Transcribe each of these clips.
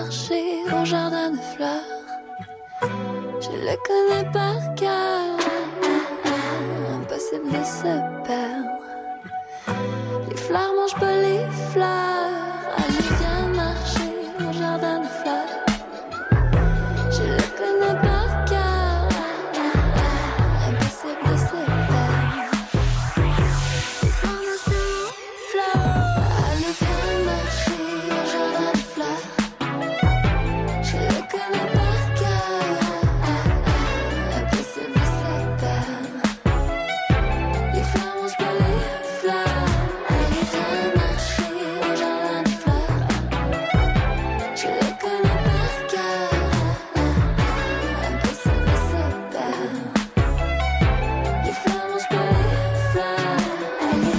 marcher au jardin de fleurs. Je le connais par cœur. Impossible de se perdre. Les fleurs mangent pas les fleurs. Allez, viens marcher au jardin de fleurs. Je le connais par cœur. Impossible de se perdre. Les fleurs mangent les fleurs. Allez, viens marcher au jardin de fleurs. Je le connais par cœur. Impossible de se perdre. Les fleurs mangent pas les fleurs. Allez, viens marcher au jardin de fleurs. Je le connais par cœur. Impossible de se perdre. Les fleurs mangent pas les fleurs. Allez.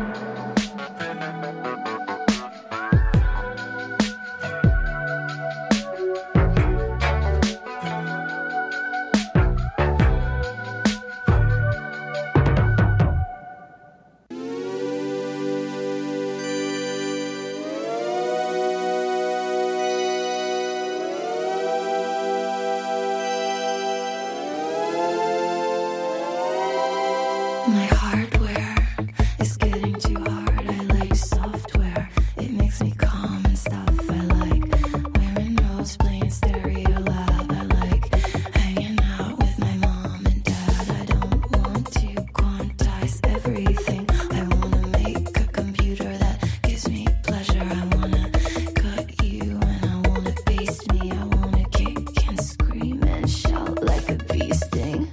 My hardware is getting too hard. I like software. It makes me calm and stuff. I like wearing rose, playing stereo loud. I like hanging out with my mom and dad. I don't want to quantize everything. I wanna make a computer that gives me pleasure. I wanna cut you and I wanna baste me. I wanna kick and scream and shout like a bee sting.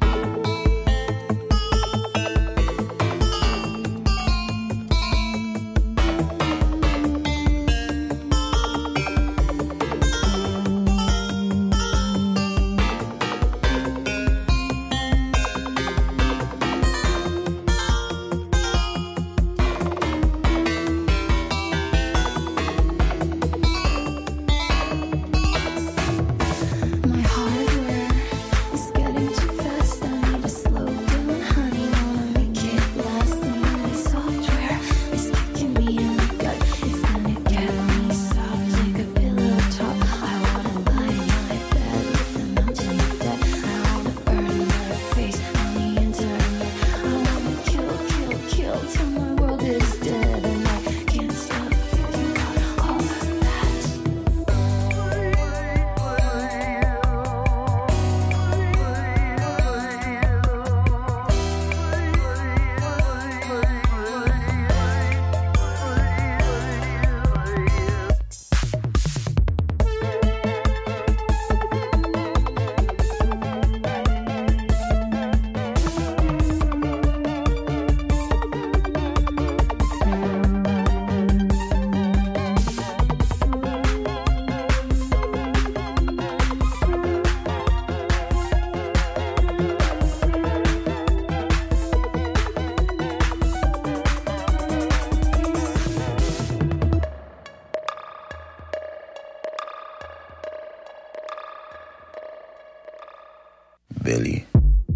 My hardware is getting too fast. I need to slow down, honey. Wanna make it last. And my software is kicking me in the gut. It's gonna get me soft like a pillow top. I wanna lie in my bed with a mountain of debt. I wanna burn my face on the internet. I wanna kill, kill, kill till my world is dead. And I can't stop thinking about all of that. Billy.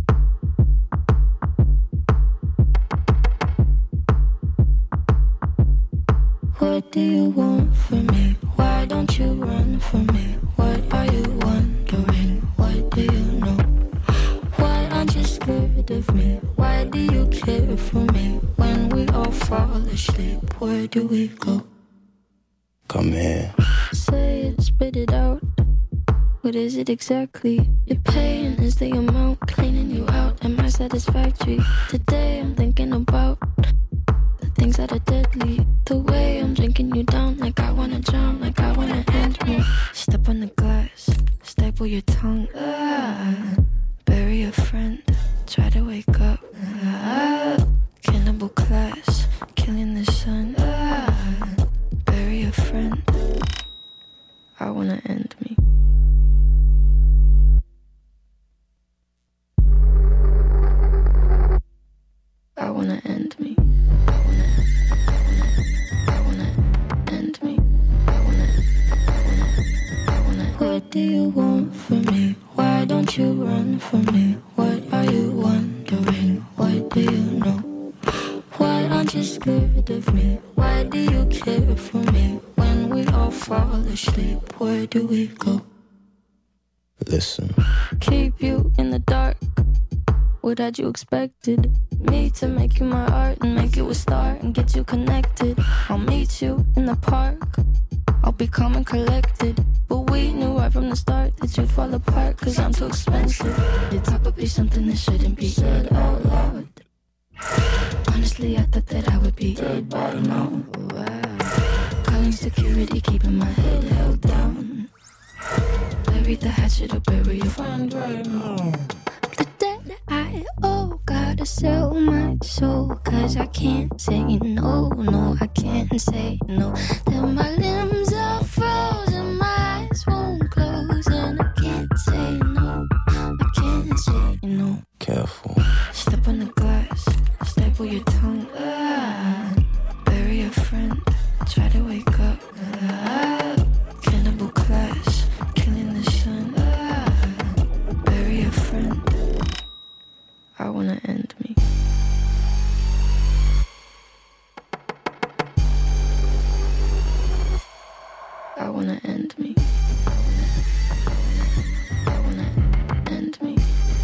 What do you want from me? Why don't you run from me? What are you wondering? What do you know? Why aren't you scared of me? Why do you care for me? When we all fall asleep, where do we go? Come here. Say it, spit it out. What is it exactly? Your pain is the amount cleaning you out. Am I satisfactory? Today I'm thinking about the things that are deadly. The way I'm drinking you down, like I wanna drown, like I wanna end me. Step on the glass, staple your tongue. Bury a friend, try to wake up. Cannibal class, killing the sun. Bury a friend, I wanna end me. I wanna end me. I wanna end me. What do you want from me? Why don't you run from me? What are you wondering? What do you know? Why aren't you scared of me? Why do you care for me? When we all all fall asleep, where do we go? Listen. Keep you in the dark. What had you expected? Me to make you my art and make you a star and get you connected. I'll meet you in the park. I'll be calm and collected. But we knew right from the start that you'd fall apart, cause I'm too expensive. It's probably something that shouldn't be said out loud. Honestly, I thought that I would be dead by now. Wow. Calling security, keeping my head held down. Bury the hatchet or bury your friend right now. The debt I owe, gotta sell my soul, cause I can't say no, no, I can't say no. Then my limbs are frozen, my eyes won't close, and I can't say no, I can't say no. Careful. Step on the glass, staple your tongue, bury a friend, try to wake up, cannibal clash, killing the sun, bury a friend. I wanna end me. I wanna end me. I wanna end me.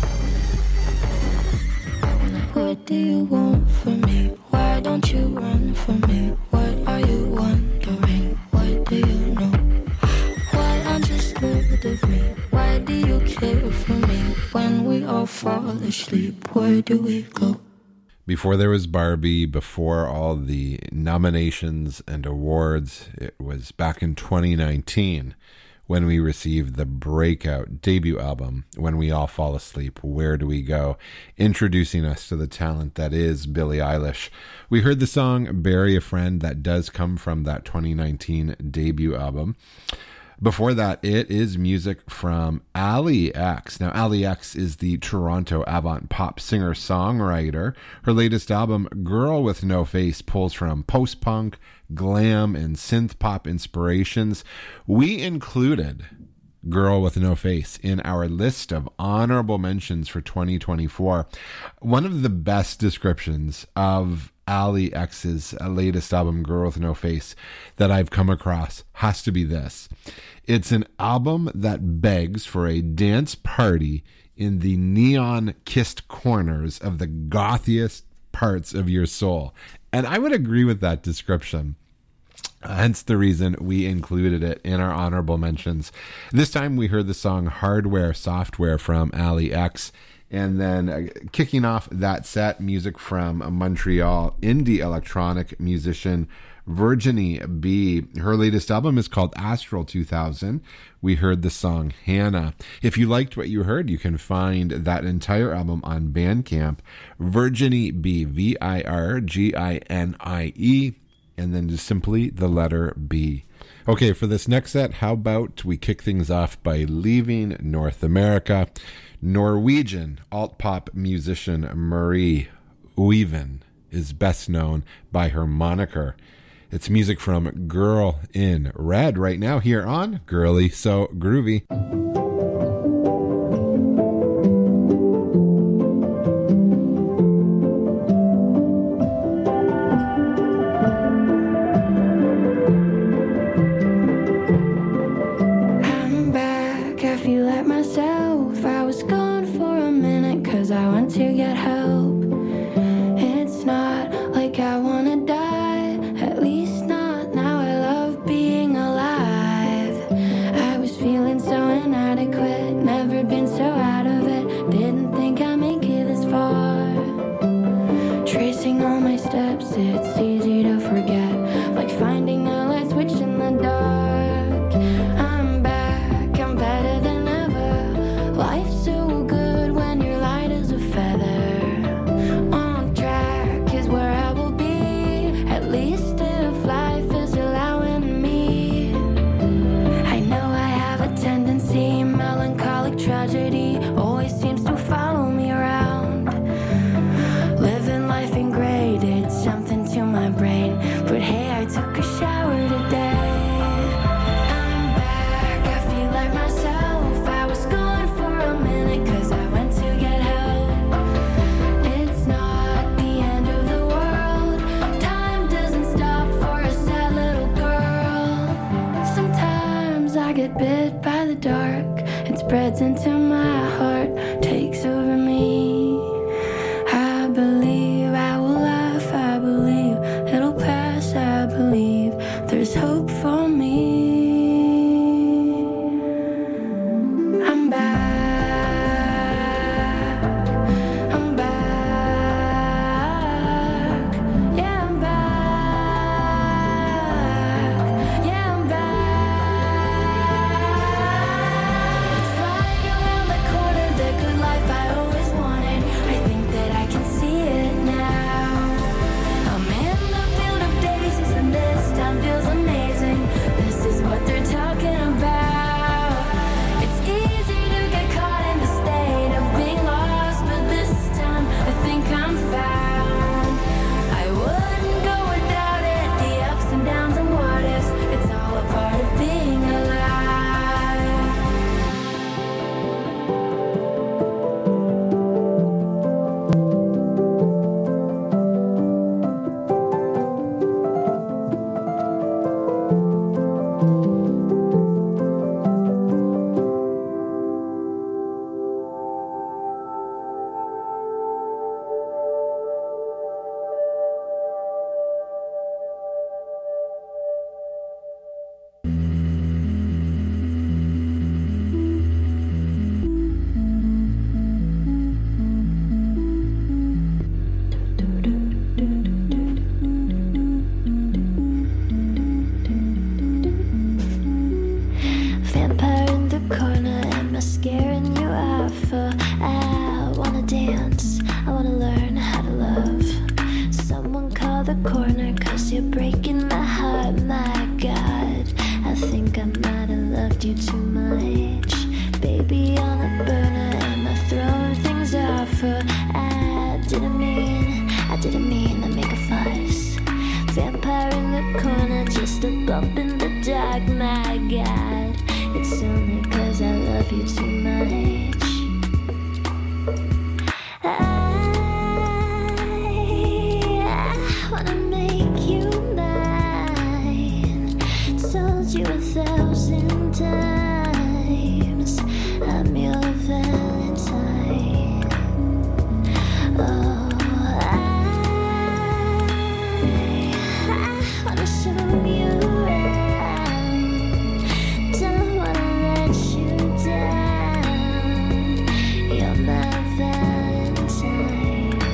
I wanna. What do you want from me? Why don't you run from me? What are you wondering? What do you know? Why aren't you scared of me? Why do you care for me? When we all fall asleep, where do we go? Before there was Barbie, before all the nominations and awards, it was back in 2019 when we received the breakout debut album, When We All Fall Asleep, Where Do We Go?, introducing us to the talent that is Billie Eilish. We heard the song Bury a Friend that does come from that 2019 debut album. Before that, it is music from Ali X. Now, Ali X is the Toronto avant-pop singer-songwriter. Her latest album, Girl with No Face, pulls from post-punk, glam, and synth-pop inspirations. We included Girl with No Face in our list of honorable mentions for 2024. One of the best descriptions of Ali X's latest album, Girl with No Face, that I've come across has to be this. It's an album that begs for a dance party in the neon-kissed corners of the gothiest parts of your soul. And I would agree with that description. Hence the reason we included it in our honorable mentions. This time we heard the song Hardware Software from Ali X. And then kicking off that set, music from Montreal indie electronic musician Virginie B. Her latest album is called Astral 2000. We heard the song Hannah. If you liked what you heard, you can find that entire album on Bandcamp. Virginie B, Virginie, and then just simply the letter B. Okay, for this next set, how about we kick things off by leaving North America? Norwegian alt-pop musician Marie Uiven is best known by her moniker. It's music from Girl in Red right now here on Girly So Groovy. I'm back, I feel like myself. I was gone for a minute cause I went to get help. It's not like I wanna die, at least not now. I love being alive. I was feeling so inadequate. I get bit by the dark. It spreads into my heart, takes over me. I believe I will laugh, I believe it'll pass, I believe there's hope for me. I'm back, I'm back, yeah, I'm back, yeah, I'm back. It's right around the corner, the good life I always wanted. I think that I can see it now. I'm in the field of daisies and this time feels amazing. This is what they're talking about. It's easy to get caught in the state of being lost, but this time I think I'm found. I wouldn't go without it, the ups and downs and what ifs. It's all a part of being alive. Vampire in the corner, am I scaring you off? I wanna dance, I wanna learn how to love. Someone call the corner, cause you're breaking my heart, my God. I think I might have loved you too much. Baby on a burner, am I throwing things off? I didn't mean to make a fuss. Vampire in the corner, just a bump in the dark, my God. It's only cause I love you too much. I wanna make you mine. Told you 1,000 times I'm your Valentine. Oh, I wanna show you around. Don't wanna let you down. You're my Valentine.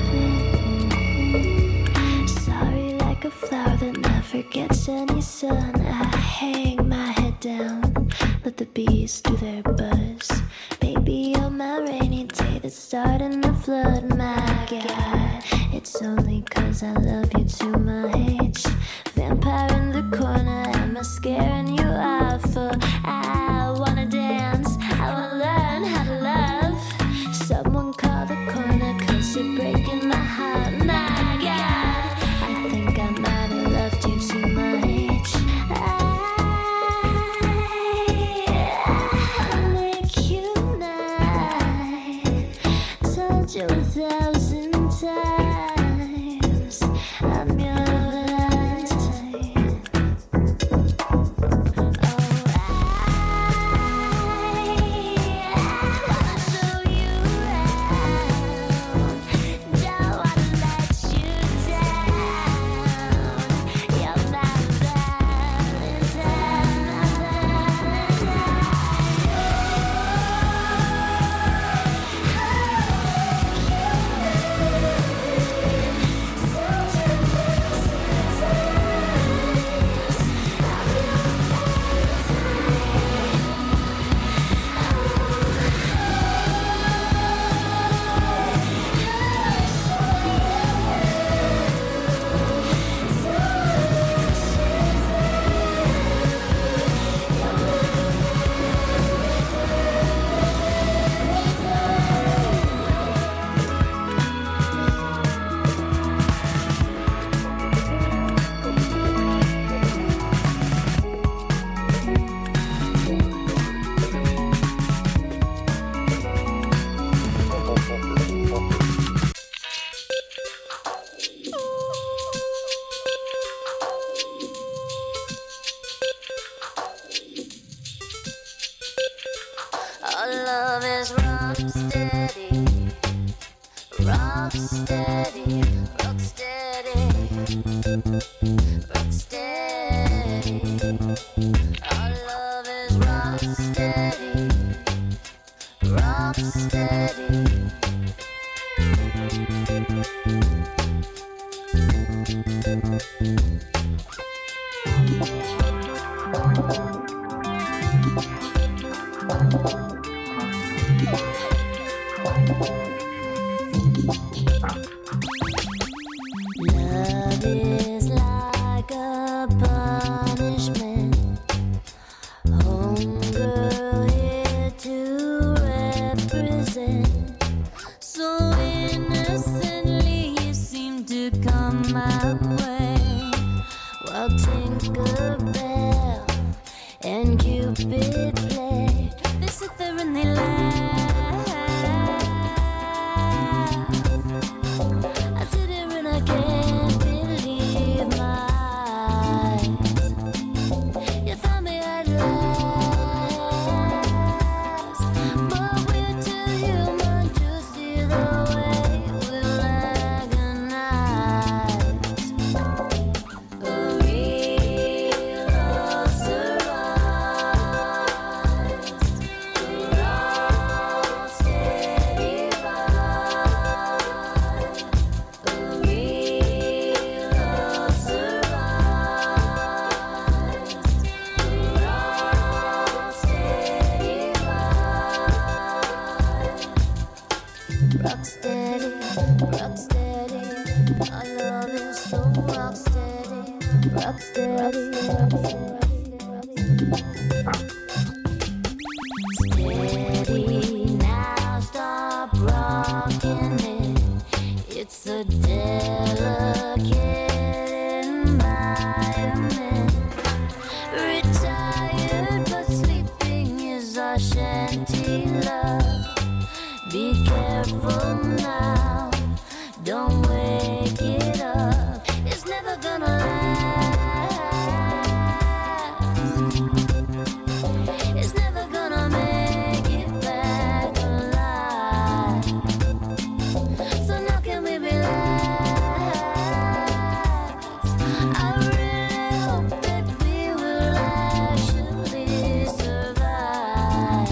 Sorry, like a flower that never gets any sun. I hang my head down, let the bees do their buzz. Baby, you're my rainy day that's starting to flood, my God. It's only cause I love you too much. Vampire in the corner, am I scaring you off? I wanna dance, I wanna learn how to love. Someone call the corner, cause you're breaking my heart, my God. I think I might have loved you too much. I wanna make you mine. Told you 1,000 times I'm your Valentine. Oh, Our love is rock steady, rock steady, rock steady, rock steady. Our love is rock steady, rock steady. Love is like a punishment. Homegirl here to represent. So innocently you seem to come my way. While Tinkerbell and Cupid play, they sit there and they laugh. I sit here and I can't believe my eyes. You found me at last, but we're too human to see the way we'll agonize. A real love survives. A rock steady ride. A real love survives. A rock steady ride. Rock steady, rock steady. Our love is so rock steady, rock steady, rock steady. Now stop rocking it. It's a delicate environment. Retired but sleeping is our shanty love. Be careful now, don't wake it up. It's never gonna last. It's never gonna make it back alive. So now can we relax? I really hope that we will actually survive.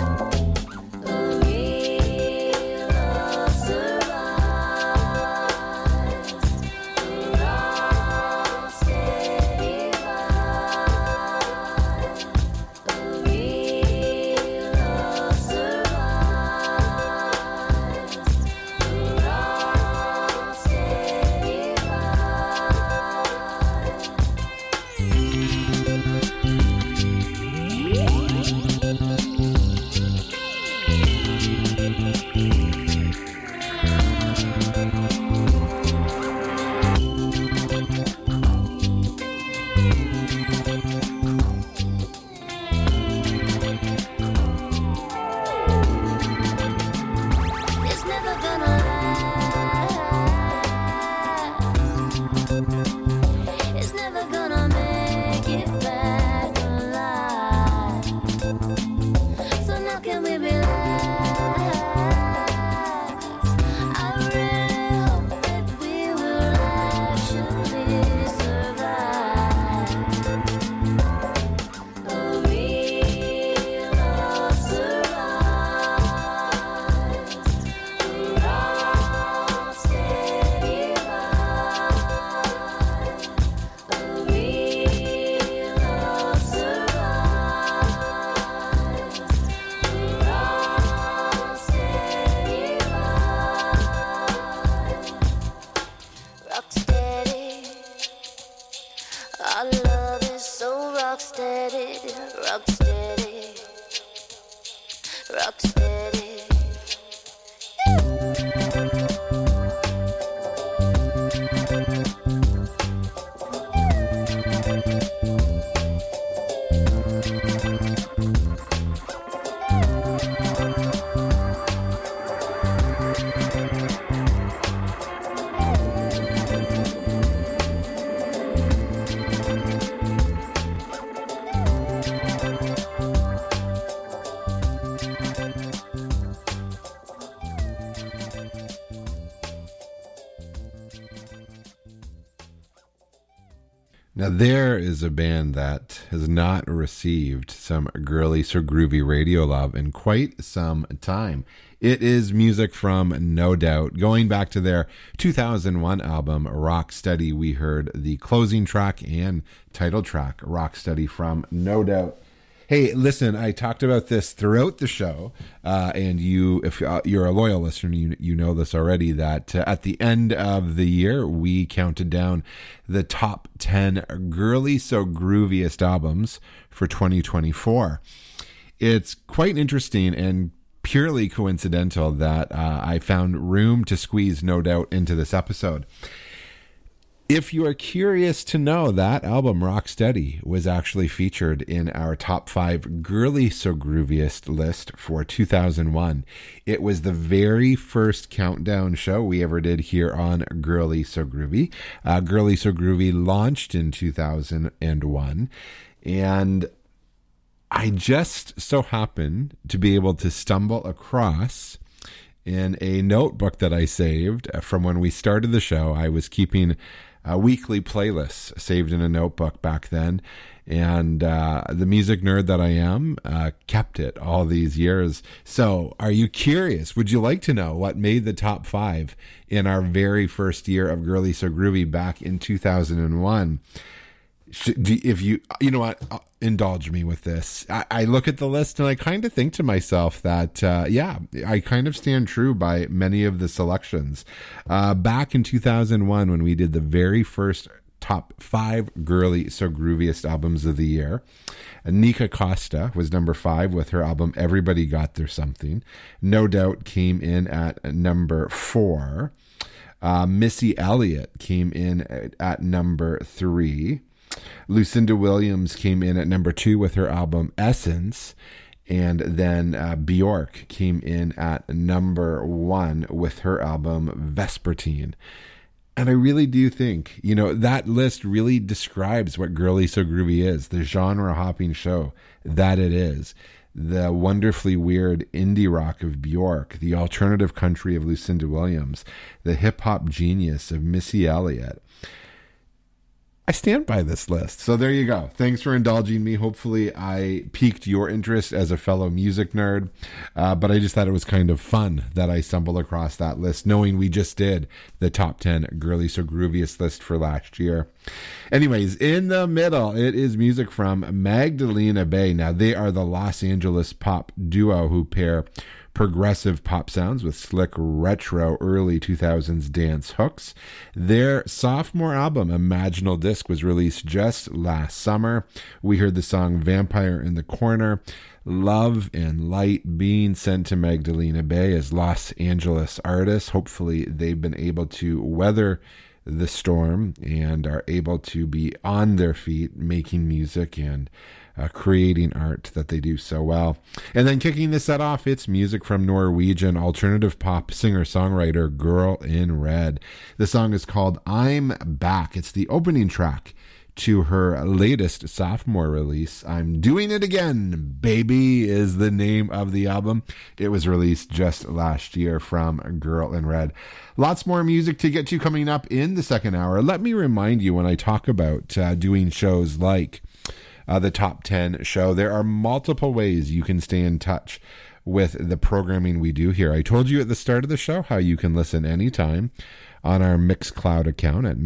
A real love survives. Now, there is a band that has not received some girly so groovy radio love in quite some time. It is music from No Doubt. Going back to their 2001 album, Rock Steady, we heard the closing track and title track, Rock Steady, from No Doubt. Hey, listen, I talked about this throughout the show, and you, if you're a loyal listener, you know this already, that at the end of the year, we counted down the top 10 girly so grooviest albums for 2024. It's quite interesting and purely coincidental that I found room to squeeze No Doubt into this episode. If you are curious to know, that album, Rock Steady, was actually featured in our top 5 girly so grooviest list for 2001. It was the very first countdown show we ever did here on Girly So Groovy. Girly So Groovy launched in 2001, and I just so happened to be able to stumble across in a notebook that I saved from when we started the show. I was keeping weekly playlists saved in a notebook back then, and the music nerd that I am kept it all these years. So are you curious? Would you like to know what made the top 5 in our very first year of Girly So Groovy back in 2001? If you know what, indulge me with this. I look at the list and I kind of think to myself that, I kind of stand true by many of the selections. Back in 2001, when we did the very first top 5 girly so grooviest albums of the year, Nika Costa was number 5 with her album Everybody Got Their Something. No Doubt came in at number 4. Missy Elliott came in at number 3. Lucinda Williams came in at number 2 with her album Essence, and then Bjork came in at number 1 with her album Vespertine. And I really do think, that list really describes what Girly So Groovy is, the genre hopping show that it is. The wonderfully weird indie rock of Bjork, the alternative country of Lucinda Williams, the hip hop genius of Missy Elliott. I stand by this list. So there you go. Thanks for indulging me. Hopefully I piqued your interest as a fellow music nerd. But I just thought it was kind of fun that I stumbled across that list, knowing we just did the top 10 Girly So Grooviest list for last year. Anyways, in the middle, it is music from Magdalena Bay. Now, they are the Los Angeles pop duo who pair progressive pop sounds with slick retro early 2000s dance hooks. Their sophomore album, Imaginal Disc, was released just last summer. We heard the song Vampire in the Corner. Love and light being sent to Magdalena Bay as Los Angeles artists. Hopefully they've been able to weather the storm and are able to be on their feet making music and creating art that they do so well. And then kicking the set off, it's music from Norwegian alternative pop singer-songwriter Girl in Red. The song is called I'm Back. It's the opening track to her latest sophomore release. I'm Doing It Again, Baby is the name of the album. It was released just last year from Girl in Red. Lots more music to get to coming up in the second hour. Let me remind you, when I talk about doing shows like the Top 10 show, there are multiple ways you can stay in touch with the programming we do here. I told you at the start of the show how you can listen anytime on our Mixcloud account at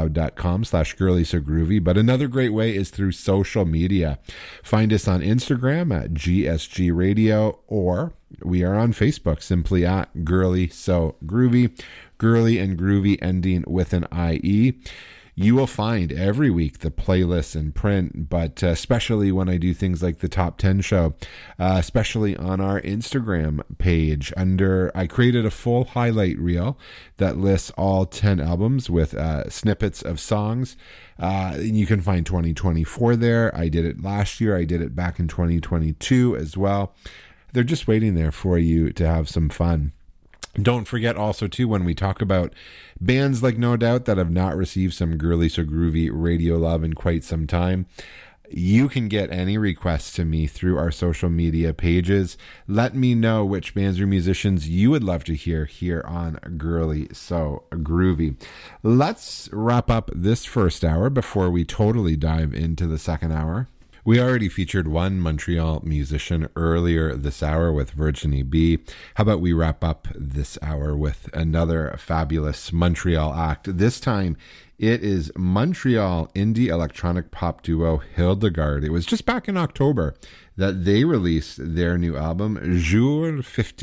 mixcloud.com/girlysogroovy. But another great way is through social media. Find us on Instagram at GSG Radio, or we are on Facebook simply at Girly So Groovy. Girly and groovy ending with an IE. You will find every week the playlists in print, but especially when I do things like the Top 10 show, especially on our Instagram page. I created a full highlight reel that lists all 10 albums with snippets of songs. You can find 2024 there. I did it last year. I did it back in 2022 as well. They're just waiting there for you to have some fun. Don't forget also, too, when we talk about bands like No Doubt that have not received some Girly So Groovy radio love in quite some time, You can get any requests to me through our social media pages. Let me know which bands or musicians you would love to hear here on Girly So Groovy. Let's wrap up this first hour before we totally dive into the second hour. We already featured one Montreal musician earlier this hour with Virginie B. How about we wrap up this hour with another fabulous Montreal act? This time, it is Montreal indie electronic pop duo Hildegard. It was just back in October that they released their new album, Jour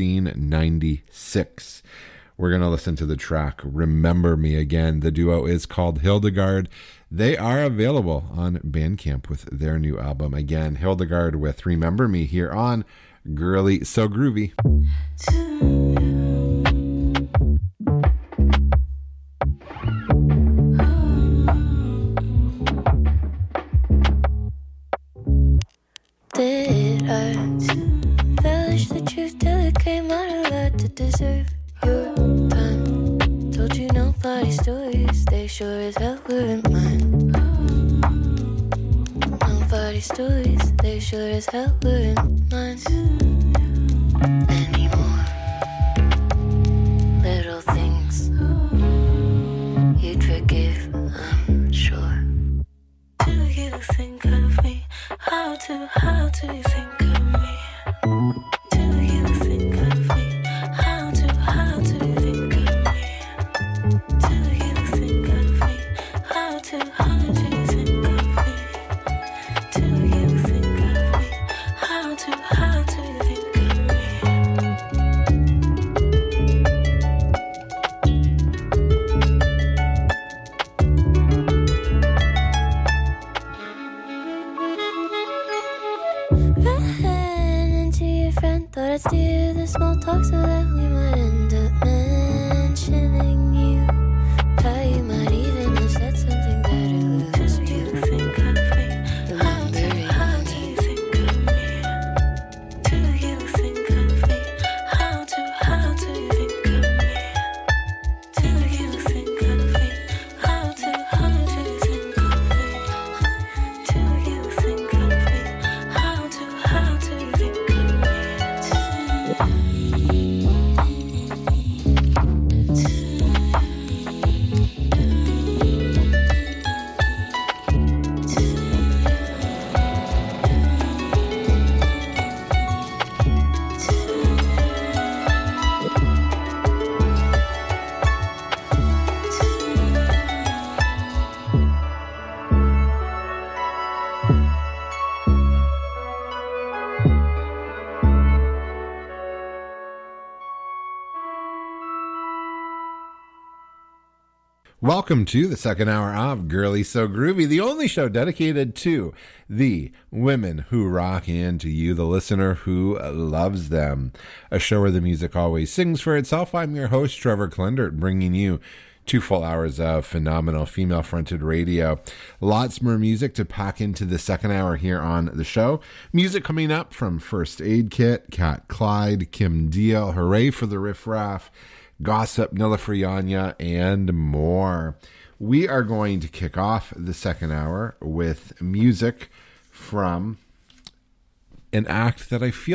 1596. We're going to listen to the track Remember Me Again. The duo is called Hildegard. They are available on Bandcamp with their new album. Again, Hildegard with Remember Me here on Girly So Groovy. Did I embellish the truth till it came out of that to deserve your time? Told you nobody's stories, they sure as hell weren't mine. Nobody's stories, they sure as hell weren't mine anymore. Little things you'd forgive, I'm sure. Do you think of me? How do you think of me? Do you think of me? How do you think of me? Do you think of me? How do you think of me? Do you think of me? How do you think of me? Ran into your friend, thought I'd steer the small talk so that we might end up mentioning you. How you might even have said something that alludes to you. Think of me. How do you think of me? Do you think of me? How do you think of me? Do you think of me? How do you think of me? Do you think of me? How do you think of me? Welcome to the second hour of Girly So Groovy, the only show dedicated to the women who rock and to you, the listener who loves them. A show where the music always sings for itself. I'm your host, Trevor Klendert, bringing you 2 full hours of phenomenal female-fronted radio. Lots more music to pack into the second hour here on the show. Music coming up from First Aid Kit, Cat Clyde, Kim Deal, Hooray for the Riff Raff, Gossip, Nilla Frianya, and more. We are going to kick off the second hour with music from an act that I feel